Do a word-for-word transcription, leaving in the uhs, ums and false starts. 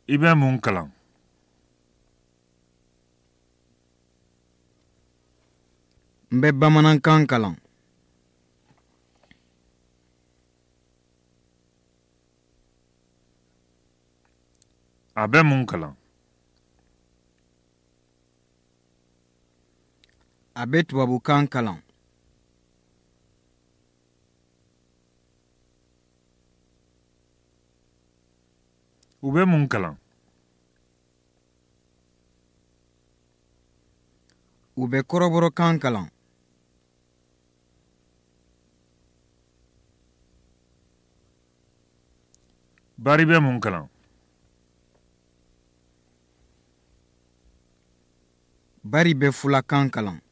I bɛ mun kalan? N bɛ bamanankan kalan. A bɛ mun kalan? A bɛ tubabukan kalan. U bɛ mun kalan? U bɛ kɔrɔbɔrɔkan kalan. Bari bɛ mun kalan? Bari bɛ fulakan kalan.